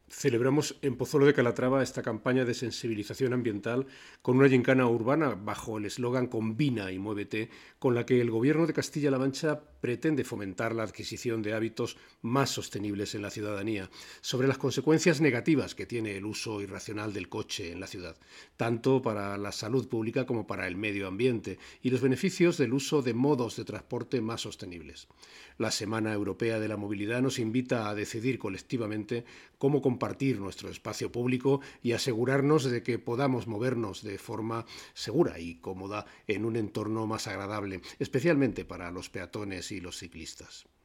Celebramos en Pozuelo de Calatrava esta campaña de sensibilización ambiental con una gincana urbana bajo el eslogan Combina y muévete, con la que el Gobierno de Castilla-La Mancha pretende fomentar la adquisición de hábitos más sostenibles en la ciudadanía, sobre las consecuencias negativas que tiene el uso irracional del coche en la ciudad, tanto para la salud pública como para el medio ambiente, y los beneficios del uso de modos de transporte más sostenibles. La Semana Europea de la Movilidad nos invita a decidir colectivamente cómo compartir nuestro espacio público y asegurarnos de que podamos movernos de forma segura y cómoda en un entorno más agradable, especialmente para los peatones y los ciclistas.